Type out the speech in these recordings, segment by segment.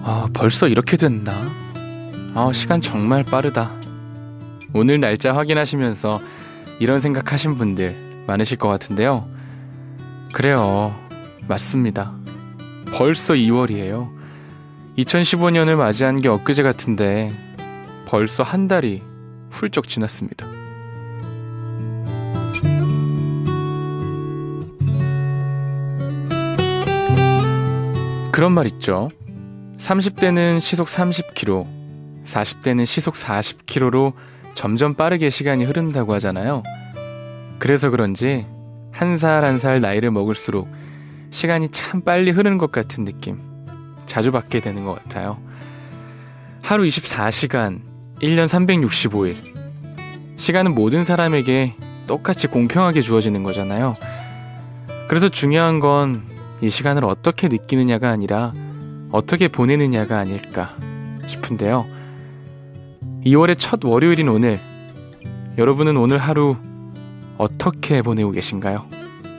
벌써 이렇게 됐나? 시간 정말 빠르다. 오늘 날짜 확인하시면서 이런 생각하신 분들 많으실 것 같은데요. 그래요, 맞습니다. 벌써 2월이에요. 2015년을 맞이한 게 엊그제 같은데 벌써 한 달이 훌쩍 지났습니다. 그런 말 있죠. 30대는 시속 30km, 40대는 시속 40km로 점점 빠르게 시간이 흐른다고 하잖아요. 그래서 그런지 한 살 한 살 나이를 먹을수록 시간이 참 빨리 흐르는 것 같은 느낌 자주 받게 되는 것 같아요. 하루 24시간, 1년 365일. 시간은 모든 사람에게 똑같이 공평하게 주어지는 거잖아요. 그래서 중요한 건 이 시간을 어떻게 느끼느냐가 아니라 어떻게 보내느냐가 아닐까 싶은데요. 2월의 첫 월요일인 오늘, 여러분은 오늘 하루 어떻게 보내고 계신가요?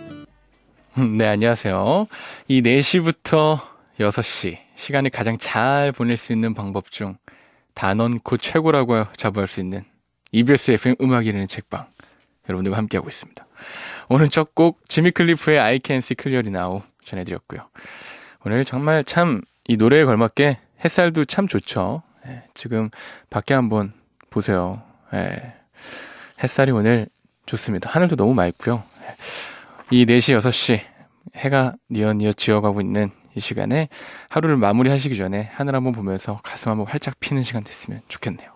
네, 안녕하세요. 이 4시부터 6시, 시간을 가장 잘 보낼 수 있는 방법 중 단언코 최고라고 자부할 수 있는 EBS FM 음악 이르는 책방, 여러분들과 함께하고 있습니다. 오늘 첫 곡 지미 클리프의 I Can See Clearly Now 전해드렸고요. 오늘 정말 참 이 노래에 걸맞게 햇살도 참 좋죠. 지금 밖에 한번 보세요. 햇살이 오늘 좋습니다. 하늘도 너무 맑고요. 이 4시, 6시 해가 뉘엿뉘엿 지어가고 있는 이 시간에 하루를 마무리하시기 전에 하늘 한번 보면서 가슴 한번 활짝 피는 시간 됐으면 좋겠네요.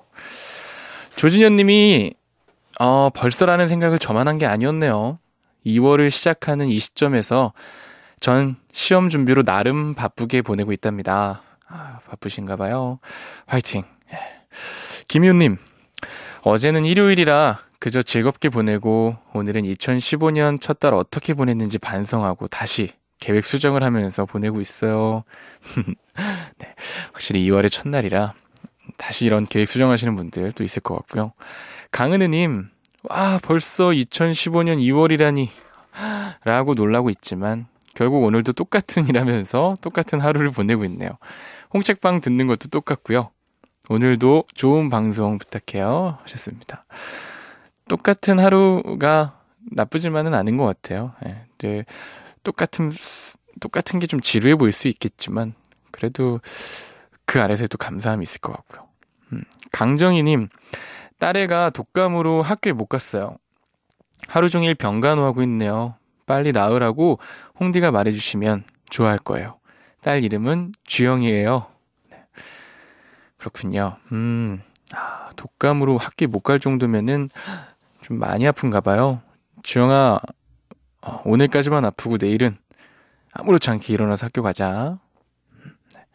조진현 님이 벌써라는 생각을 저만 한 게 아니었네요. 2월을 시작하는 이 시점에서 전 시험 준비로 나름 바쁘게 보내고 있답니다. 바쁘신가 봐요. 화이팅. 김희훈님, 어제는 일요일이라 그저 즐겁게 보내고 오늘은 2015년 첫 달 어떻게 보냈는지 반성하고 다시 계획 수정을 하면서 보내고 있어요. 네, 확실히 2월의 첫날이라 다시 이런 계획 수정하시는 분들도 있을 것 같고요. 강은혜님, 벌써 2015년 2월이라니 라고 놀라고 있지만 결국 오늘도 똑같은 일하면서 똑같은 하루를 보내고 있네요. 홍책방 듣는 것도 똑같고요. 오늘도 좋은 방송 부탁해요 하셨습니다. 똑같은 하루가 나쁘지만은 않은 것 같아요. 네, 똑같은 게 좀 지루해 보일 수 있겠지만 그래도 그 아래서도 감사함이 있을 것 같고요. 강정희님, 딸애가 독감으로 학교에 못 갔어요. 하루 종일 병간호하고 있네요. 빨리 나으라고 홍디가 말해주시면 좋아할 거예요. 딸 이름은 주영이에요. 네. 그렇군요. 독감으로 학교에 못 갈 정도면은 좀 많이 아픈가 봐요. 주영아, 오늘까지만 아프고 내일은 아무렇지 않게 일어나서 학교 가자. 네.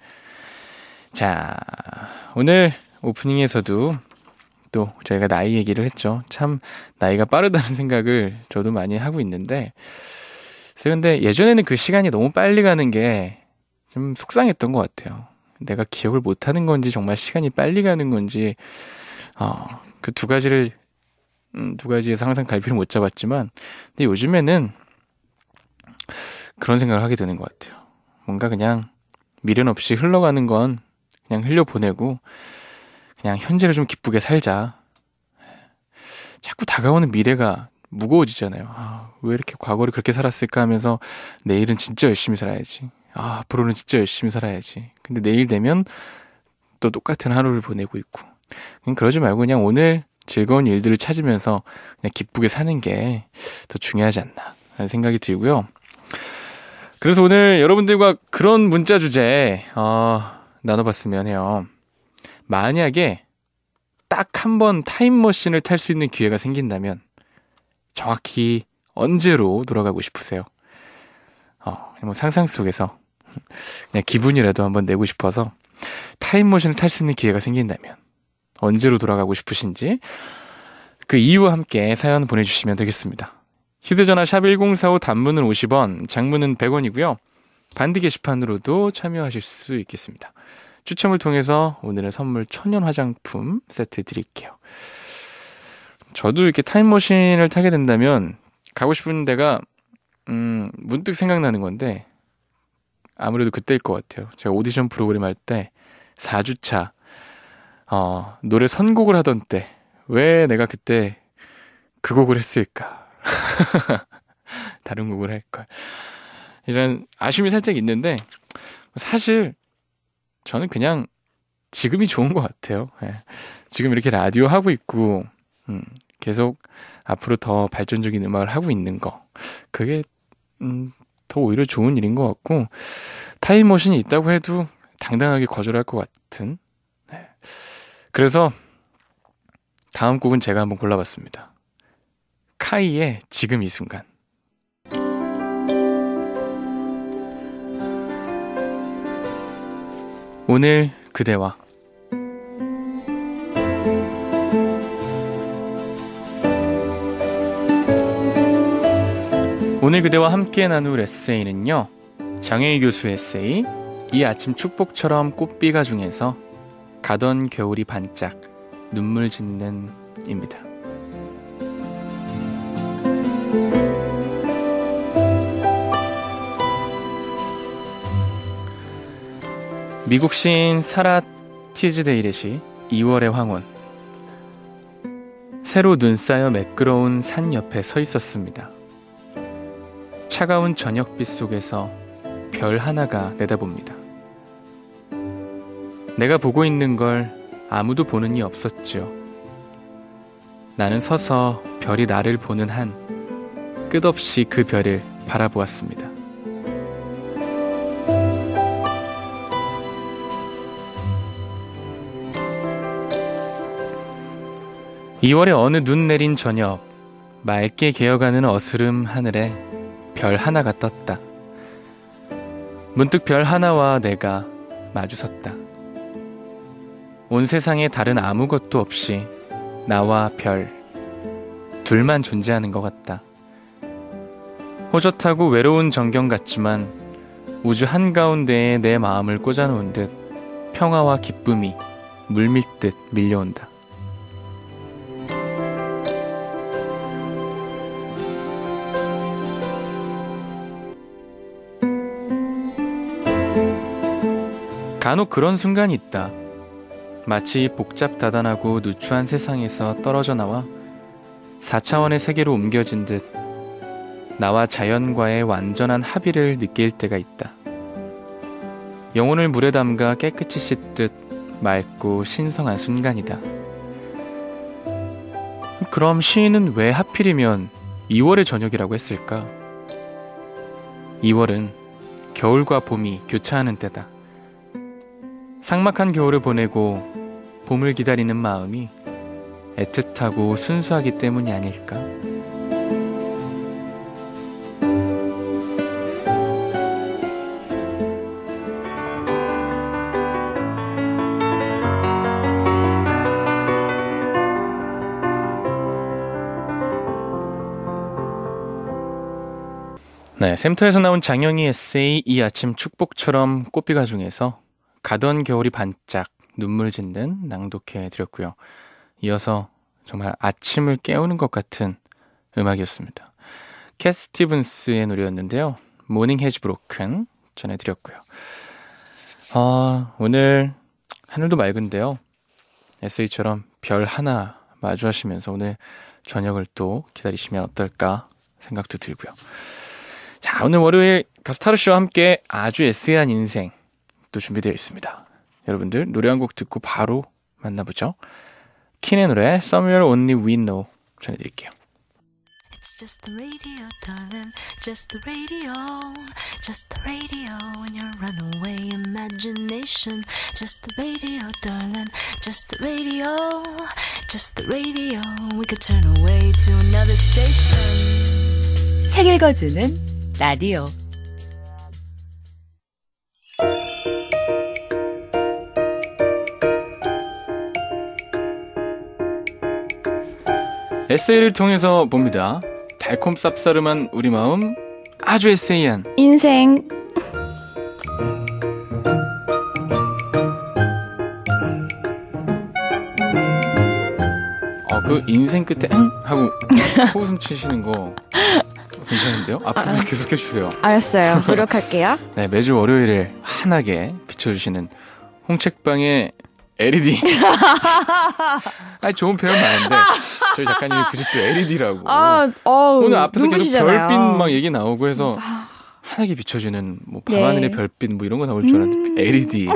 자, 오늘 오프닝에서도 또 저희가 나이 얘기를 했죠. 참 나이가 빠르다는 생각을 저도 많이 하고 있는데, 근데 예전에는 그 시간이 너무 빨리 가는 게 좀 속상했던 것 같아요. 내가 기억을 못하는 건지 정말 시간이 빨리 가는 건지 그 두 가지에서 항상 갈피를 못 잡았지만, 근데 요즘에는 그런 생각을 하게 되는 것 같아요. 뭔가 그냥 미련 없이 흘러가는 건 그냥 흘려보내고 그냥 현재를 좀 기쁘게 살자. 자꾸 다가오는 미래가 무거워지잖아요. 왜 이렇게 과거를 그렇게 살았을까 하면서 내일은 진짜 열심히 살아야지. 앞으로는 진짜 열심히 살아야지. 근데 내일 되면 또 똑같은 하루를 보내고 있고. 그러지 말고 그냥 오늘 즐거운 일들을 찾으면서 그냥 기쁘게 사는 게 더 중요하지 않나 라는 생각이 들고요. 그래서 오늘 여러분들과 그런 문자 주제 나눠봤으면 해요. 만약에 딱 한 번 타임머신을 탈 수 있는 기회가 생긴다면 정확히 언제로 돌아가고 싶으세요? 뭐 상상 속에서 그냥 기분이라도 한번 내고 싶어서 타임머신을 탈 수 있는 기회가 생긴다면 언제로 돌아가고 싶으신지 그 이유와 함께 사연 보내주시면 되겠습니다. 휴대전화 샵 1045, 단문은 50원, 장문은 100원이고요. 반디 게시판으로도 참여하실 수 있겠습니다. 추첨을 통해서 오늘의 선물 천연 화장품 세트 드릴게요. 저도 이렇게 타임머신을 타게 된다면 가고 싶은 데가 문득 생각나는 건데 아무래도 그때일 것 같아요. 제가 오디션 프로그램 할 때 4주차 노래 선곡을 하던 때 왜 내가 그때 그 곡을 했을까? 다른 곡을 할걸. 이런 아쉬움이 살짝 있는데 사실 저는 그냥 지금이 좋은 것 같아요. 예. 지금 이렇게 라디오 하고 있고 계속 앞으로 더 발전적인 음악을 하고 있는 거 그게 더 오히려 좋은 일인 것 같고 타임머신이 있다고 해도 당당하게 거절할 것 같은 네. 그래서 다음 곡은 제가 한번 골라봤습니다. 카이의 지금 이 순간. 오늘 그대와 오늘 그대와 함께 나눌 에세이는요, 장혜희 교수의 에세이 이 아침 축복처럼 꽃비가 중에서 가던 겨울이 반짝 눈물 짓는 입니다. 미국 시인 사라 티즈데일렛이 2월의 황혼, 새로 눈 쌓여 매끄러운 산 옆에 서 있었습니다. 차가운 저녁빛 속에서 별 하나가 내다봅니다. 내가 보고 있는 걸 아무도 보는 이 없었죠. 나는 서서 별이 나를 보는 한 끝없이 그 별을 바라보았습니다. (2월에) 어느 눈 내린 저녁, 맑게 개어가는 어스름 하늘에 별 하나가 떴다. 문득 별 하나와 내가 마주섰다. 온 세상에 다른 아무것도 없이 나와 별 둘만 존재하는 것 같다. 호젓하고 외로운 전경 같지만 우주 한가운데에 내 마음을 꽂아놓은 듯 평화와 기쁨이 물밀듯 밀려온다. 간혹 그런 순간이 있다. 마치 복잡다단하고 누추한 세상에서 떨어져 나와 4차원의 세계로 옮겨진 듯 나와 자연과의 완전한 합의를 느낄 때가 있다. 영혼을 물에 담가 깨끗이 씻듯 맑고 신성한 순간이다. 그럼 시인은 왜 하필이면 2월의 저녁이라고 했을까? 2월은 겨울과 봄이 교차하는 때다. 삭막한 겨울을 보내고 봄을 기다리는 마음이 애틋하고 순수하기 때문이 아닐까? 네, 샘터에서 나온 장영희 에세이 이 아침 축복처럼 꽃비가 중에서 가던 겨울이 반짝 눈물 짓는 낭독해드렸고요. 이어서 정말 아침을 깨우는 것 같은 음악이었습니다. 캣 스티븐스의 노래였는데요. 모닝 해즈 브로큰 전해드렸고요. 오늘 하늘도 맑은데요. 에세이처럼 별 하나 마주하시면서 오늘 저녁을 또 기다리시면 어떨까 생각도 들고요. 자, 오늘 월요일 가수 타르씨와 함께 아주 에세이한 인생 또 준비되어 있습니다. 여러분들 노래 한 곡 듣고 바로 만나보죠. 킨의 노래 Somewhere Only We Know 전해드릴게요. It's just the radio, darling. Just the radio. Just the radio in your runaway imagination. Just the radio, darling. Just the radio. Just the radio. We could turn away to another station. 책 읽어주는 라디오. 에세이를 통해서 봅니다. 달콤 쌉싸름한 우리 마음, 아주 에세이한 인생. 그 인생 끝에 응? 하고 코웃음 치시는 거 괜찮은데요? 앞으로 계속 해주세요. 알았어요. 노력할게요. 네, 매주 월요일을 환하게 비춰주시는 홍책방에 LED. 아니, 좋은 표현 많은데 저희 작가님이 굳이 또 LED라고. 오늘 앞에서 눈부시잖아요. 계속 별빛 막 얘기 나오고 해서 환하게 비춰주는 뭐 밤하늘의 별빛 뭐 이런 거 나올 줄 알았는데 LED.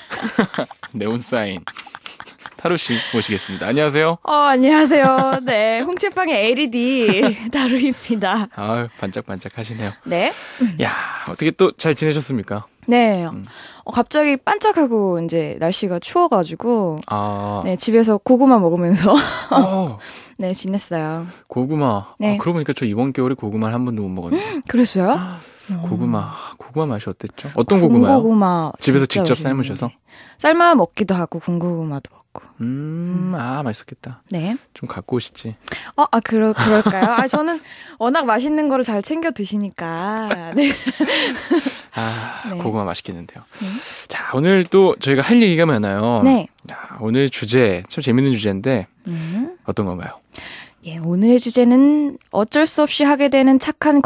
네온 사인. 타로 씨 모시겠습니다. 안녕하세요. 안녕하세요. 네, 홍채빵의 LED 타로입니다. 아, 반짝반짝 하시네요. 네. 야, 어떻게 또 잘 지내셨습니까? 네. 갑자기 반짝하고 이제 날씨가 추워가지고 네, 집에서 고구마 먹으면서 네, 지냈어요. 고구마. 네. 그러고 보니까 저 이번 겨울에 고구마를 한 번도 못 먹었네요. 그랬어요? 고구마 맛이 어땠죠? 어떤 고구마요? 군고구마 집에서 직접 맛있는데. 삶으셔서? 삶아 먹기도 하고 군고구마도 먹고. 맛있었겠다. 네. 좀 갖고 오시지. 그럴까요? 저는 워낙 맛있는 거를 잘 챙겨 드시니까. 네. 네. 고구마 맛있겠는데요. 자, 오늘 또 저희가 할 얘기가 많아요. 네. 오늘 주제 참 재밌는 주제인데 어떤 건가요? 예, 오늘의 주제는 어쩔 수 없이 하게 되는 착한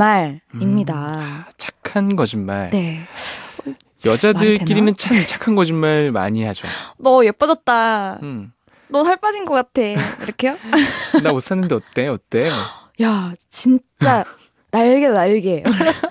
거짓말입니다. 착한 거짓말. 네. 여자들끼리는 참 착한 거짓말 많이 하죠. 너 예뻐졌다. 너 살 빠진 것 같아. 이렇게요? 나 옷 샀는데 어때? 야, 진짜 날개.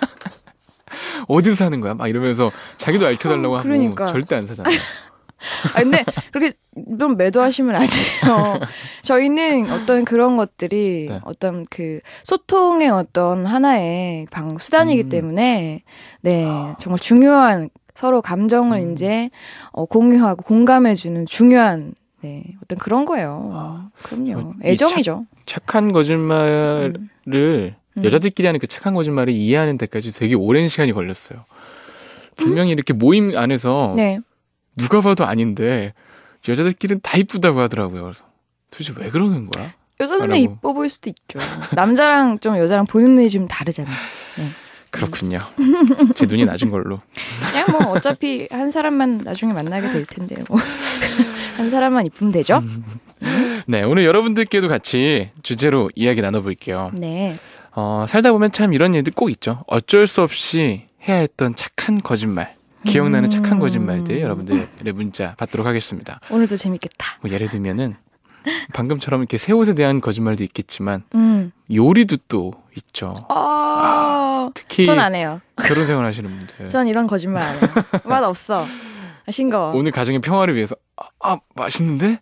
어디서 사는 거야? 막 이러면서 자기도 알려달라고 하고 그러니까. 절대 안 사잖아요. 근데 그렇게 좀 매도하시면 안 돼요. 저희는 어떤 그런 것들이 네. 어떤 그 소통의 어떤 하나의 수단이기 때문에 네, 정말 중요한 서로 감정을 이제 공유하고 공감해주는 중요한 네, 어떤 그런 거예요. 그럼요. 애정이죠. 착한 거짓말을 여자들끼리 하는 그 착한 거짓말을 이해하는 데까지 되게 오랜 시간이 걸렸어요. 분명히 이렇게 모임 안에서 네. 누가 봐도 아닌데 여자들끼리는 다 이쁘다고 하더라고요. 그래서 도대체 왜 그러는 거야? 여자들은 이뻐 보일 수도 있죠. 남자랑 좀 여자랑 보는 눈이 좀 다르잖아요. 네. 그렇군요. 제 눈이 낮은 걸로. 그냥 뭐 어차피 한 사람만 나중에 만나게 될 텐데요. 한 사람만 이쁘면 되죠? 네, 오늘 여러분들께도 같이 주제로 이야기 나눠볼게요. 네. 살다 보면 참 이런 일들 꼭 있죠. 어쩔 수 없이 해야 했던 착한 거짓말. 기억나는 착한 거짓말들 여러분들의 문자 받도록 하겠습니다. 오늘도 재밌겠다. 뭐 예를 들면은 방금처럼 이렇게 새 옷에 대한 거짓말도 있겠지만 요리도 또 있죠. 특히 전 안 해요. 결혼 생활 하시는 분들. 전 이런 거짓말 안 해요. 맛 없어. 싱거워. 오늘 가정의 평화를 위해서 맛있는데?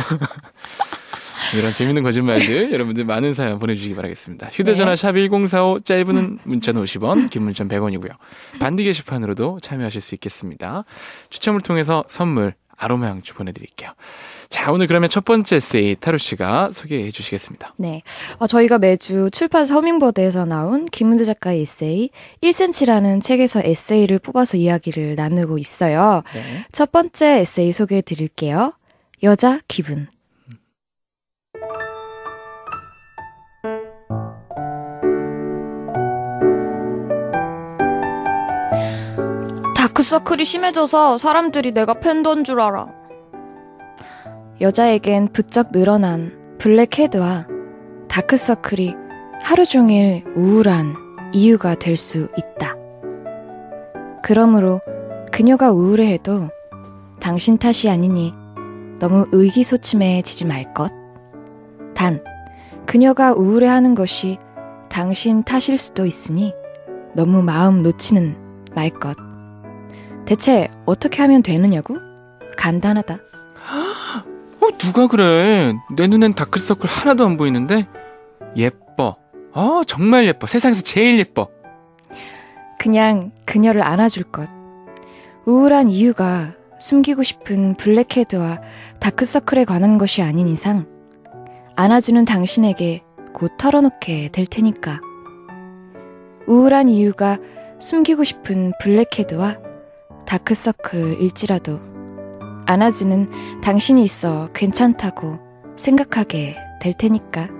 이런 재밌는 거짓말들 여러분들 많은 사연 보내주시기 바라겠습니다. 휴대전화 샵 1045 짧은 문자는 50원 긴 문자는 100원이고요. 반디 게시판으로도 참여하실 수 있겠습니다. 추첨을 통해서 선물 아로마 향주 보내드릴게요. 자, 오늘 그러면 첫 번째 에세이 타로 씨가 소개해 주시겠습니다. 네, 저희가 매주 출판사 허밍버드에서 나온 김은주 작가의 에세이 1cm라는 책에서 에세이를 뽑아서 이야기를 나누고 있어요. 네. 첫 번째 에세이 소개해 드릴게요. 여자 기분. 다크서클이 심해져서 사람들이 내가 팬더인 줄 알아. 여자에겐 부쩍 늘어난 블랙헤드와 다크서클이 하루 종일 우울한 이유가 될 수 있다. 그러므로 그녀가 우울해해도 당신 탓이 아니니 너무 의기소침해지지 말 것. 단, 그녀가 우울해하는 것이 당신 탓일 수도 있으니 너무 마음 놓치는 말 것. 대체 어떻게 하면 되느냐고? 간단하다. 누가 그래? 내 눈엔 다크서클 하나도 안 보이는데? 예뻐. 정말 예뻐. 세상에서 제일 예뻐. 그냥 그녀를 안아줄 것. 우울한 이유가 숨기고 싶은 블랙헤드와 다크서클에 관한 것이 아닌 이상 안아주는 당신에게 곧 털어놓게 될 테니까. 우울한 이유가 숨기고 싶은 블랙헤드와 다크서클일지라도 안아주는 당신이 있어 괜찮다고 생각하게 될 테니까.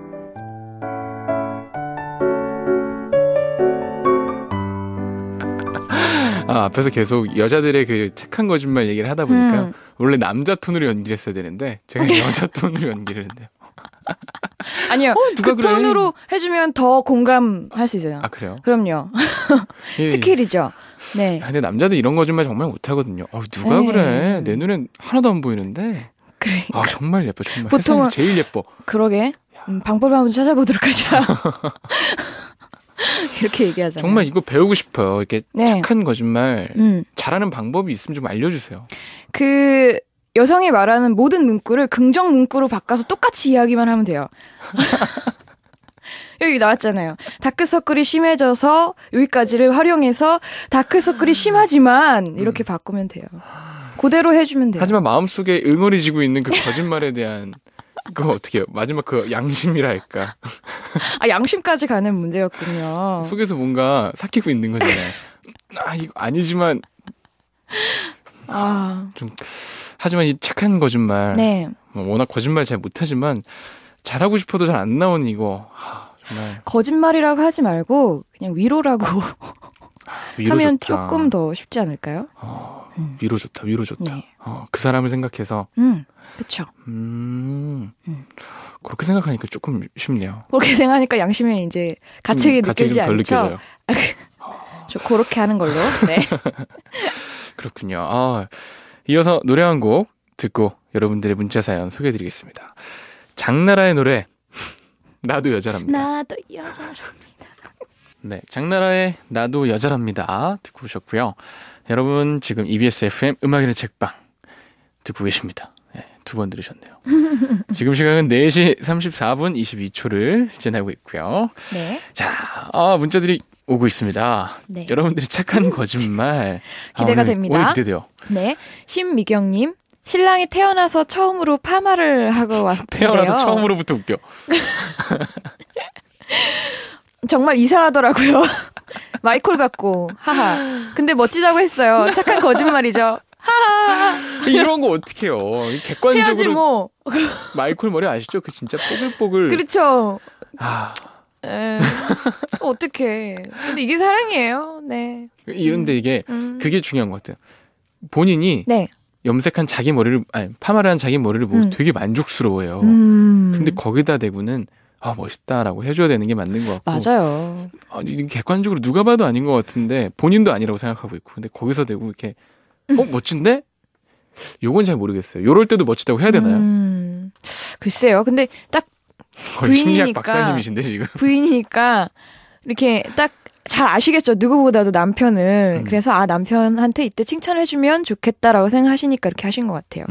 앞에서 계속 여자들의 그 착한 거짓말 얘기를 하다 보니까 원래 남자 톤으로 연기했어야 되는데 제가 여자 톤으로 연기를 했는데요. 아니요. 그 그래? 톤으로 해주면 더 공감할 수 있어요. 그래요? 그럼요. 예, 스킬이죠. 네. 근데 남자들 이런 거짓말 정말 못하거든요. 누가 네. 그래? 내 눈엔 하나도 안 보이는데. 그러니까. 정말 예뻐. 정말 보통은- 세상에서 제일 예뻐. 그러게. 방법을 한번 찾아보도록 하죠. 이렇게 얘기하잖아요. 정말 이거 배우고 싶어요. 이렇게 네. 착한 거짓말 음. 잘하는 방법이 있으면 좀 알려주세요. 그 여성이 말하는 모든 문구를 긍정 문구로 바꿔서 똑같이 이야기만 하면 돼요. 여기 나왔잖아요. 다크서클이 심해져서 여기까지를 활용해서 다크서클이 심하지만 이렇게 바꾸면 돼요. 그대로 해주면 돼요. 하지만 마음속에 응어리지고 있는 그 거짓말에 대한 그거 어떻게 해요? 마지막 그 양심이랄까. 양심까지 가는 문제였군요. 속에서 뭔가 삭히고 있는 거잖아요. 이거 아니지만 좀 하지만 이 착한 거짓말 네. 워낙 거짓말 잘 못하지만 잘하고 싶어도 잘 안 나오는 이거 정말 거짓말이라고 하지 말고 그냥 위로라고 위로 하면 좋다. 조금 더 쉽지 않을까요? 위로 좋다. 네. 그 사람을 생각해서 그렇죠. 그렇게 생각하니까 조금 쉽네요. 그렇게 생각하니까 양심에 이제 가책이 느껴지지 좀 덜 않죠? 느껴져요. 저 그렇게 하는 걸로. 네. 그렇군요. 이어서 노래 한 곡 듣고 여러분들의 문자 사연 소개해드리겠습니다. 장나라의 노래 나도 여자랍니다. 나도 여자라. 네, 장나라의 나도 여자랍니다 듣고 오셨고요. 여러분 지금 EBS FM 음악인의 책방 듣고 계십니다. 네, 두 번 들으셨네요. 지금 시각은 4시 34분 22초를 지나고 있고요. 네. 자, 문자들이 오고 있습니다. 네. 여러분들이 착한 거짓말 기대가 오늘, 됩니다. 오늘 기대돼요. 네. 신미경님. 신랑이 태어나서 처음으로 파마를 하고 왔는데요. 태어나서 처음으로부터 웃겨. 정말 이상하더라고요. 마이콜 같고. 하하. 근데 멋지다고 했어요. 착한 거짓말이죠. 하하. 이런 거 어떡해요. 객관적으로 해야지 뭐. 마이콜 머리 아시죠? 그 진짜 뽀글뽀글. 그렇죠. 아, 어떡해. 근데 이게 사랑이에요. 네. 이런데 이게 그게 중요한 것 같아요. 본인이 네. 염색한 자기 머리를 파마를 한 자기 머리를 보고 되게 만족스러워해요. 근데 거기다 대고는 멋있다라고 해줘야 되는 게 맞는 것 같고. 맞아요. 이게 객관적으로 누가 봐도 아닌 것 같은데 본인도 아니라고 생각하고 있고. 근데 거기서 대고 이렇게 멋진데? 요건 잘 모르겠어요. 요럴 때도 멋지다고 해야 되나요? 글쎄요. 근데 딱 거의 심리학 부인이니까. 박사님이신데 지금. 부인이니까 이렇게 딱 잘 아시겠죠. 누구보다도 남편을. 그래서 남편한테 이때 칭찬해주면 좋겠다라고 생각하시니까 이렇게 하신 것 같아요.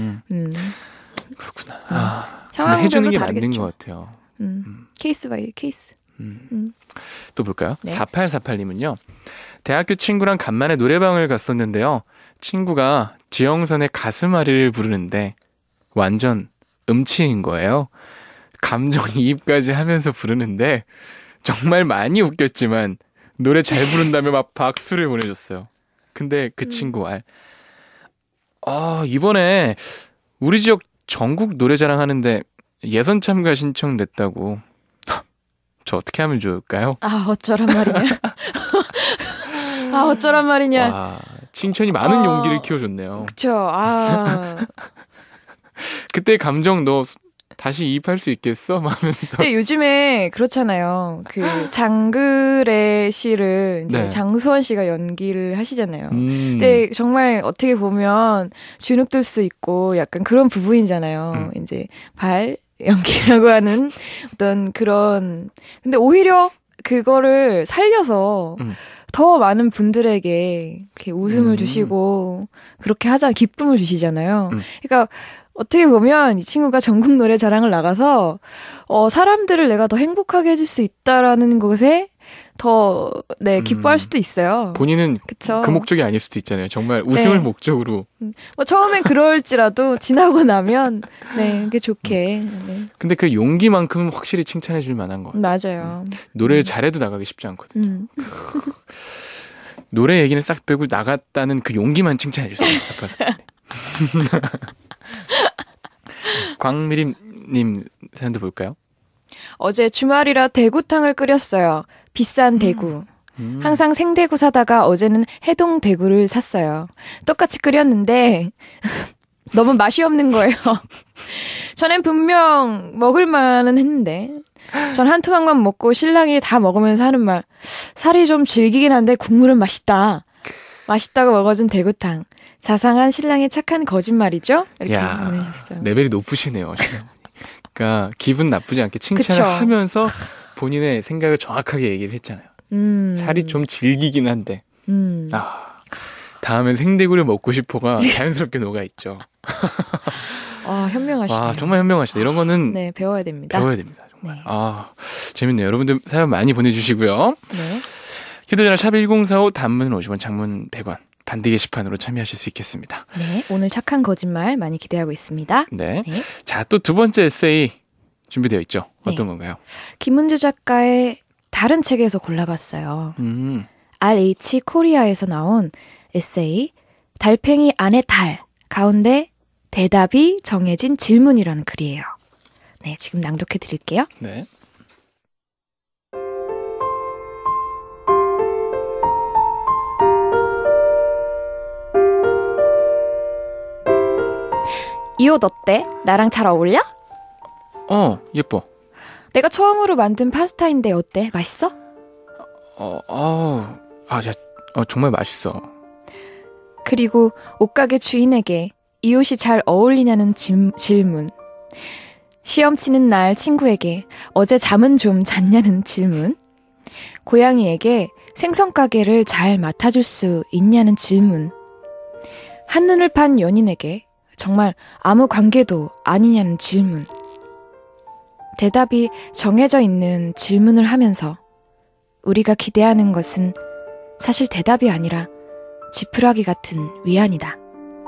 그렇구나. 근데 상황별로 해주는 게 맞는 다르겠죠. 것 같아요. 케이스 바이 케이스. 또 볼까요? 네. 4848님은요. 대학교 친구랑 간만에 노래방을 갔었는데요. 친구가 지영선의 가슴앓이를 부르는데 완전 음치인 거예요. 감정이입까지 하면서 부르는데 정말 많이 웃겼지만 노래 잘 부른다며 막 박수를 보내줬어요. 근데 그 친구 이번에 우리 지역 전국 노래자랑 하는데 예선 참가 신청됐다고. 저 어떻게 하면 좋을까요? 어쩌란 말이냐. 어쩌란 말이냐. 와, 칭찬이 많은 용기를 키워줬네요. 그쵸. 그때 감정 너 다시 이입할 수 있겠어? 하면서. 근데 요즘에 그렇잖아요. 그 장글의 시를 이제 네. 장수원 씨가 연기를 하시잖아요. 음. 근데 정말 어떻게 보면 주눅들 수 있고 약간 그런 부분이잖아요. 이제 발 연기라고 하는 어떤 그런. 근데 오히려 그거를 살려서 더 많은 분들에게 이렇게 웃음을 주시고 그렇게 기쁨을 주시잖아요. 그러니까 어떻게 보면 이 친구가 전국 노래 자랑을 나가서 사람들을 내가 더 행복하게 해줄 수 있다라는 것에 더 기뻐할 수도 있어요. 본인은 그쵸? 그 목적이 아닐 수도 있잖아요. 정말 웃음을 네. 목적으로. 처음엔 그럴지라도 지나고 나면 그게 좋게. 네. 근데 그 용기만큼은 확실히 칭찬해 줄 만한 것 같아요. 맞아요. 노래를 잘해도 나가기 쉽지 않거든요. 노래 얘기는 싹 빼고 나갔다는 그 용기만 칭찬해 주세요. 광미림님 사연도 볼까요? 어제 주말이라 대구탕을 끓였어요. 비싼 대구. 항상 생대구 사다가 어제는 해동 대구를 샀어요. 똑같이 끓였는데 너무 맛이 없는 거예요. 전엔 분명 먹을만은 했는데 전 한 토막만 먹고 신랑이 다 먹으면서 하는 말. 살이 좀 질기긴 한데 국물은 맛있다. 맛있다고 먹어준 대구탕. 자상한 신랑의 착한 거짓말이죠? 이렇게 보내셨어요. 레벨이 높으시네요. 그러니까 기분 나쁘지 않게 칭찬을 그쵸? 하면서 본인의 생각을 정확하게 얘기를 했잖아요. 살이 좀 질기긴 한데 다음엔 생대구를 먹고 싶어가 자연스럽게 녹아있죠. 현명하시네요. 정말 현명하시다. 이런 거는 네, 배워야 됩니다. 배워야 됩니다. 정말. 네. 재밌네요. 여러분들 사연 많이 보내주시고요. 네. 휴대전화 샵 1045 단문은 50원, 장문 100원. 반대 게시판으로 참여하실 수 있겠습니다. 네, 오늘 착한 거짓말 많이 기대하고 있습니다. 네. 네. 자, 또 두 번째 에세이 준비되어 있죠. 어떤 네. 건가요? 김은주 작가의 다른 책에서 골라봤어요. RH 코리아에서 나온 에세이 달팽이 안의 달 가운데 대답이 정해진 질문이라는 글이에요. 네, 지금 낭독해 드릴게요. 네. 이 옷 어때? 나랑 잘 어울려? 예뻐. 내가 처음으로 만든 파스타인데 어때? 맛있어? 정말 맛있어. 그리고 옷가게 주인에게 이 옷이 잘 어울리냐는 질문. 시험 치는 날 친구에게 어제 잠은 좀 잤냐는 질문. 고양이에게 생선 가게를 잘 맡아줄 수 있냐는 질문. 한눈을 판 연인에게 정말 아무 관계도 아니냐는 질문. 대답이 정해져 있는 질문을 하면서 우리가 기대하는 것은 사실 대답이 아니라 지푸라기 같은 위안이다.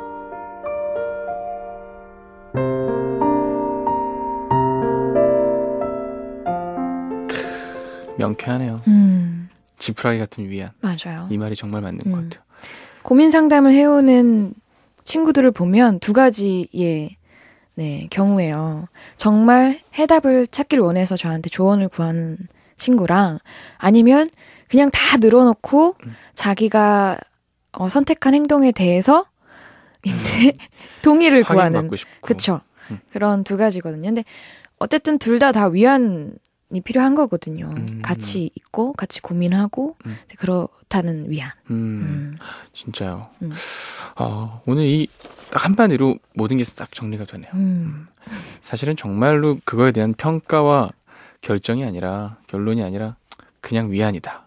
명쾌하네요. 지푸라기 같은 위안. 맞아요. 이 말이 정말 맞는 것 같아요. 고민 상담을 해오는 친구들을 보면 두 가지의 경우예요. 정말 해답을 찾기를 원해서 저한테 조언을 구하는 친구랑 아니면 그냥 다 늘어놓고 자기가 선택한 행동에 대해서 이제 동의를 구하는. 확인받고 싶고. 그쵸. 그런 두 가지거든요. 근데 어쨌든 둘 다 위안이 필요한 거거든요. 같이 있고 같이 고민하고 그렇다는 위안. 진짜요. 오늘 이 딱 한마디로 모든 게 싹 정리가 되네요. 사실은 정말로 그거에 대한 평가와 결정이 아니라 결론이 아니라 그냥 위안이다.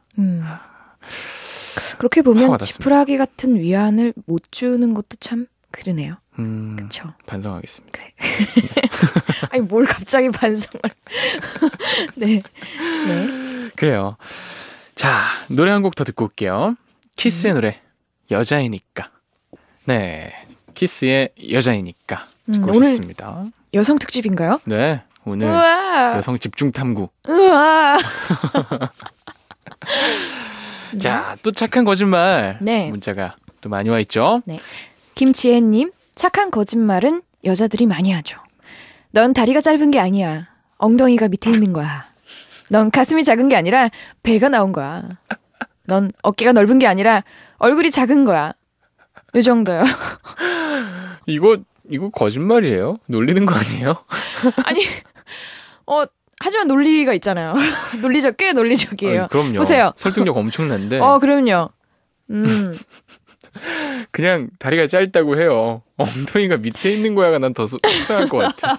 그렇게 보면 와닿습니다. 지푸라기 같은 위안을 못 주는 것도 참 그러네요. 그쵸. 반성하겠습니다. 그래. 아니 뭘 갑자기 반성을. 네. 그래요. 자, 노래 한 곡 더 듣고 올게요. 키스의 노래 여자이니까. 네, 키스의 여자이니까 듣고 오늘 오셨습니다. 여성 특집인가요? 네, 오늘 우와. 여성 집중 탐구. 우와. 자, 또 착한 거짓말 네. 문자가 또 많이 와 있죠. 네. 김지혜님, 착한 거짓말은 여자들이 많이 하죠. 넌 다리가 짧은 게 아니야. 엉덩이가 밑에 있는 거야. 넌 가슴이 작은 게 아니라 배가 나온 거야. 넌 어깨가 넓은 게 아니라 얼굴이 작은 거야. 이 정도요. 이거 거짓말이에요? 놀리는 거 아니에요? 아니, 하지만 논리가 있잖아요. 꽤 논리적이에요. 그럼요. 보세요. 설득력 엄청난데. 그럼요. 그냥 다리가 짧다고 해요. 엉덩이가 밑에 있는 거야가 난 더 속상할 것 같아.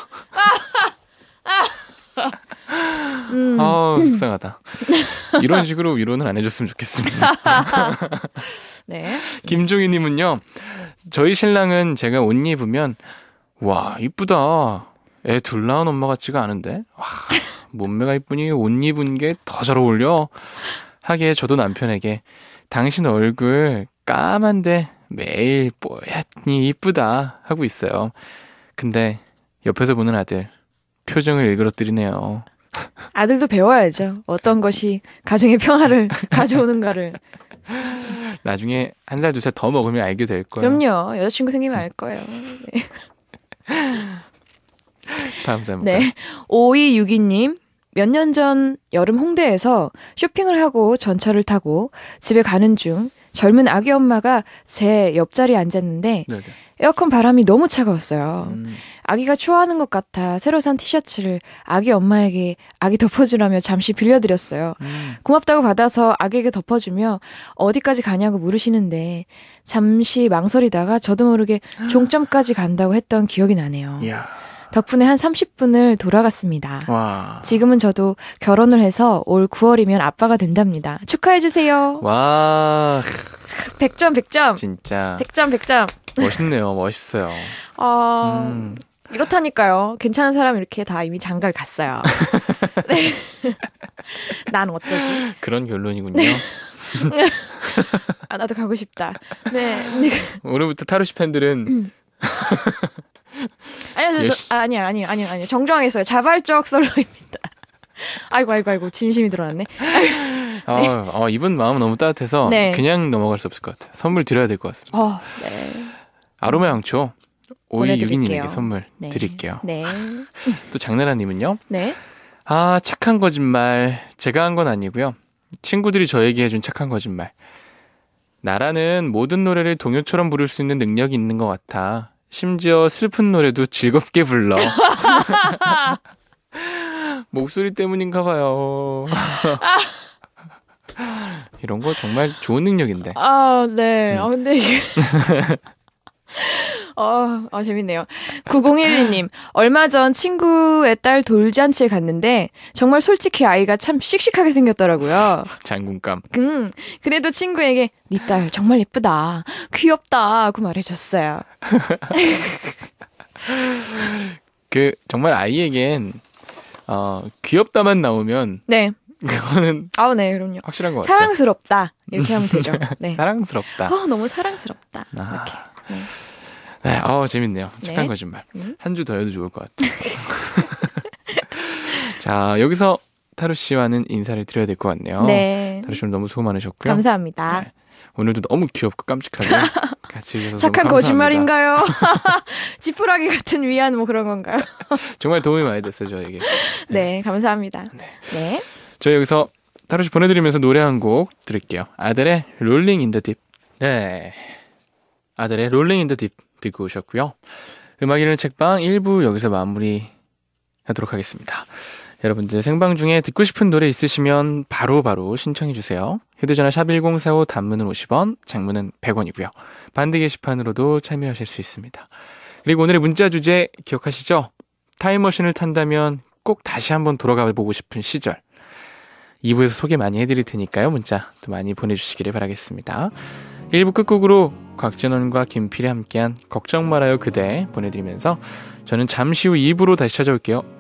속상하다. 이런 식으로 위로는 안 해줬으면 좋겠습니다. 네. 김종희님은요, 저희 신랑은 제가 옷 입으면 와 이쁘다, 애 둘 낳은 엄마 같지가 않은데, 와 몸매가 이쁘니 옷 입은 게 더 잘 어울려 하기에 저도 남편에게 당신 얼굴 까만데 매일 뽀얗니 이쁘다 하고 있어요. 근데 옆에서 보는 아들 표정을 일그러뜨리네요. 아들도 배워야죠. 어떤 것이 가정의 평화를 가져오는가를. 나중에 1살, 2살 더 먹으면 알게 될 거예요. 그럼요. 여자친구 생기면 알 거예요. 네. 다음 사연 볼까요? 네. 5262님. 몇 년 전 여름 홍대에서 쇼핑을 하고 전철을 타고 집에 가는 중 젊은 아기 엄마가 제 옆자리에 앉았는데 네네. 에어컨 바람이 너무 차가웠어요. 아기가 좋아하는 것 같아 새로 산 티셔츠를 아기 엄마에게 아기 덮어주라며 잠시 빌려드렸어요. 고맙다고 받아서 아기에게 덮어주며 어디까지 가냐고 물으시는데 잠시 망설이다가 저도 모르게 종점까지 간다고 했던 기억이 나네요. 이야. 덕분에 한 30분을 돌아갔습니다. 와. 지금은 저도 결혼을 해서 올 9월이면 아빠가 된답니다. 축하해주세요. 와. 100점, 100점. 진짜. 100점, 100점. 멋있네요. 멋있어요. 이렇다니까요. 괜찮은 사람 이렇게 다 이미 장가를 갔어요. 네. 난 어쩌지? 그런 결론이군요. 아, 나도 가고 싶다. 네. 오늘부터 타로시 팬들은 아니요. 정정하겠어요. 자발적 솔로입니다. 아이고, 진심이 드러났네. 이분 마음은 너무 따뜻해서 네. 그냥 넘어갈 수 없을 것 같아요. 선물 드려야 될 것 같습니다. 네. 아로마 향초 보내드릴게요. 5262님에게 선물 네. 드릴게요. 네. 또 장나라님은요. 네. 아, 착한 거짓말. 제가 한 건 아니고요. 친구들이 저에게 해준 착한 거짓말. 나라는 모든 노래를 동요처럼 부를 수 있는 능력이 있는 것 같아. 심지어 슬픈 노래도 즐겁게 불러. 목소리 때문인가 봐요. 이런 거 정말 좋은 능력인데. 네. 근데 이게 재밌네요. 9012님, 얼마 전 친구의 딸 돌잔치에 갔는데 정말 솔직히 아이가 참 씩씩하게 생겼더라고요. 장군감. 그래도 친구에게 네 딸 정말 예쁘다, 귀엽다고 말해줬어요. 정말 아이에겐 귀엽다만 나오면 네. 그거는 네, 그럼요. 확실한 것 같아요. 사랑스럽다 이렇게 하면 되죠. 네. 사랑스럽다. 너무 사랑스럽다. 이렇게. 네. 네, 재밌네요. 착한 네. 거짓말. 한 주 더 해도 좋을 것 같아요. 자, 여기서 타로 씨와는 인사를 드려야 될 것 같네요. 네. 타로 씨 오늘 너무 수고 많으셨고요. 감사합니다. 네. 오늘도 너무 귀엽고 깜찍하게 같이 해주셔서 착한 너무 감사합니다. 거짓말인가요? 지푸라기 같은 위안 뭐 그런 건가요? 정말 도움이 많이 됐어요, 저에게. 네, 감사합니다. 네. 저희 여기서 타로 씨 보내드리면서 노래 한 곡 들을게요. 아델의 롤링 인 더 딥. 네. 아델의 롤링 인 더 딥 듣고 오셨고요. 음악 읽는 책방 1부 여기서 마무리 하도록 하겠습니다. 여러분들 생방 중에 듣고 싶은 노래 있으시면 바로 신청해주세요. 휴대전화 샵 1045 단문은 50원, 장문은 100원이고요. 반대 게시판으로도 참여하실 수 있습니다. 그리고 오늘의 문자 주제 기억하시죠? 타임머신을 탄다면 꼭 다시 한번 돌아가 보고 싶은 시절. 2부에서 소개 많이 해드릴 테니까요. 문자 또 많이 보내주시기를 바라겠습니다. 1부 끝곡으로 곽진원과 김필이 함께한 걱정 말아요 그대 보내드리면서 저는 잠시 후 2부로 다시 찾아올게요.